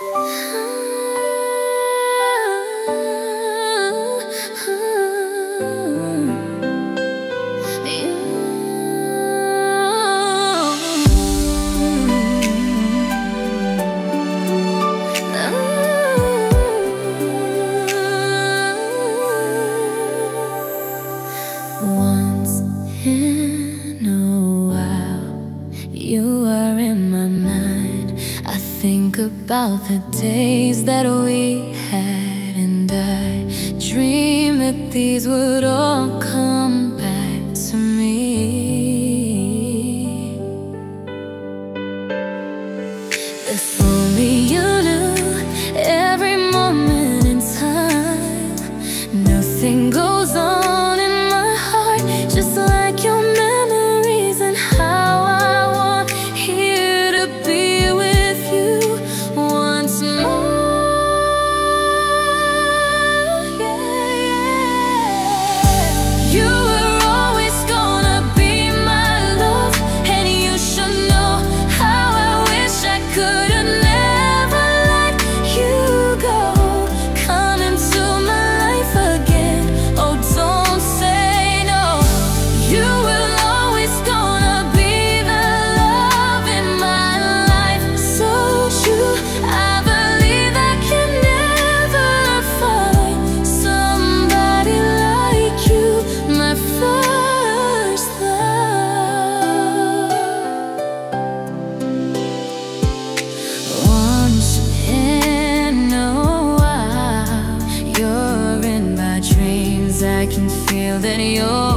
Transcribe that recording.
Once in a while, you are in my mind. I think about the days that we had, and I dream that these would all come back to me. If only you knew every moment in time, nothing goes on just like your memories, and how I want here to be with you once more. Yeah, yeah. You were always gonna be my love, and you should know how I wish I could have never let you go. Come into my life again, oh don't say no. You will always gonna be the love in my life, so true. I believe I can never find somebody like you, my first love. Once in a while, you're in my dreams. I can feel that you're